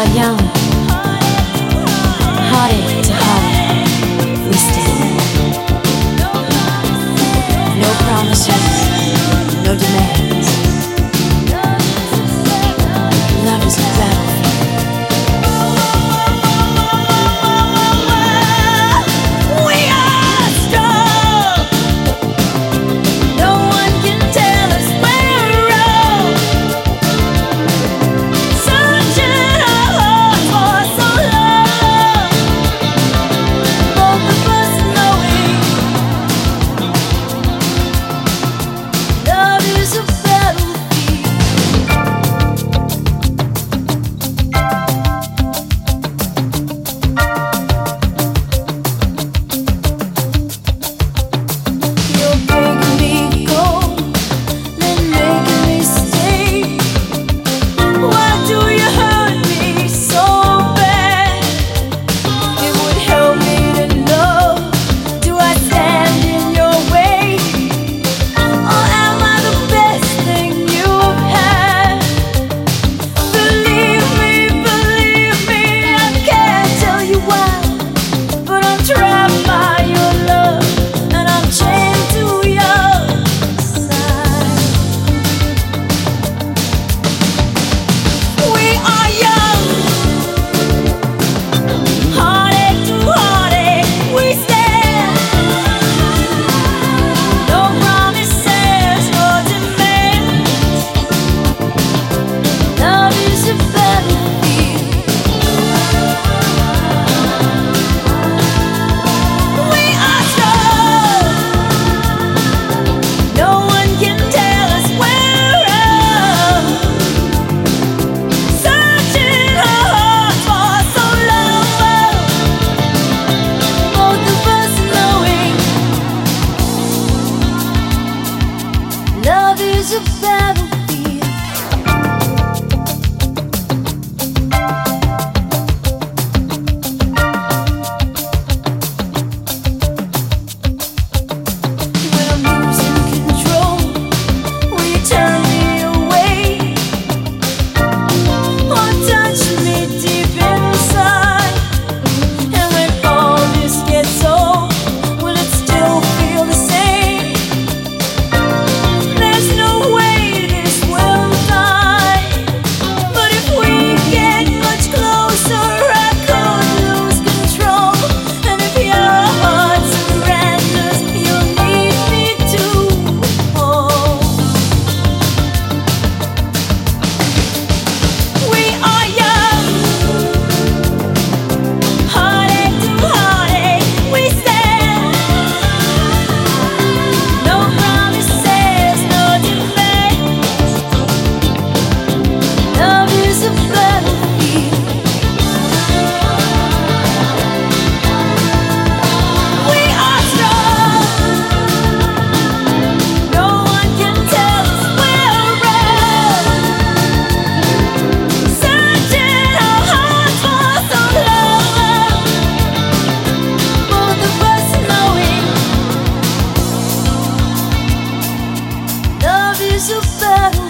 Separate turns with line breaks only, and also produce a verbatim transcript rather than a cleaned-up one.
are young, heartache to heartache, we stand. No promises, no demands. Love is a battlefield. Is a battlefield. When I'm losing control, will you turn me away or touch me deep inside? And when all this gets old, will it still feel the same? There's no way this will die. But if we get much closer, I could lose control. And if your heart surrenders, you'll need me to hold. We are young, heartache to heartache, we stand. No promises, no demands. Love is a battlefield. We are strong. No one can tell us we're wrong. Searching our hearts for some love. Both of us knowing love is a battle.